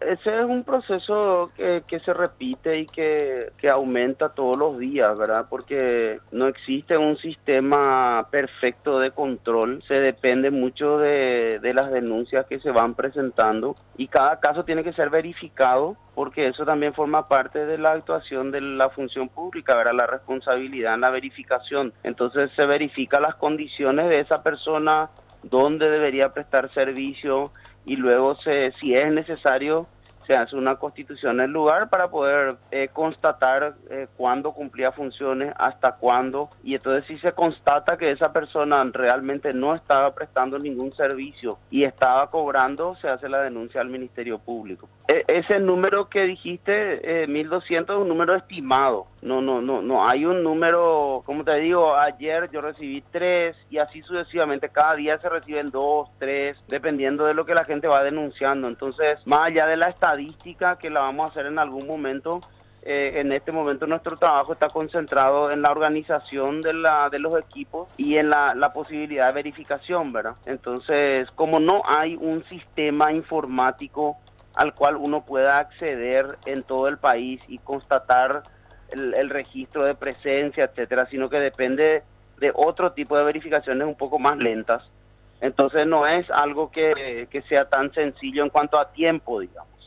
ese es un proceso que se repite y que aumenta todos los días, ¿verdad? Porque no existe un sistema perfecto de control, se depende mucho de las denuncias que se van presentando y cada caso tiene que ser verificado porque eso también forma parte de la actuación de la función pública, ¿verdad? La responsabilidad en la verificación. Entonces se verifica las condiciones de esa persona, dónde debería prestar servicio y luego si es necesario se hace una constitución en el lugar para poder constatar cuándo cumplía funciones, hasta cuándo, y entonces si se constata que esa persona realmente no estaba prestando ningún servicio y estaba cobrando, se hace la denuncia al Ministerio Público. Ese número que dijiste, 1.200, es un número estimado. No hay un número, como te digo, ayer yo recibí 3 y así sucesivamente, cada día se reciben 2, 3, dependiendo de lo que la gente va denunciando. Entonces, más allá de la estadística que la vamos a hacer en algún momento, en este momento nuestro trabajo está concentrado en la organización de los equipos y en la posibilidad de verificación, ¿verdad? Entonces, como no hay un sistema informático al cual uno pueda acceder en todo el país y constatar el registro de presencia, etcétera, sino que depende de otro tipo de verificaciones un poco más lentas. Entonces no es algo que sea tan sencillo en cuanto a tiempo, digamos.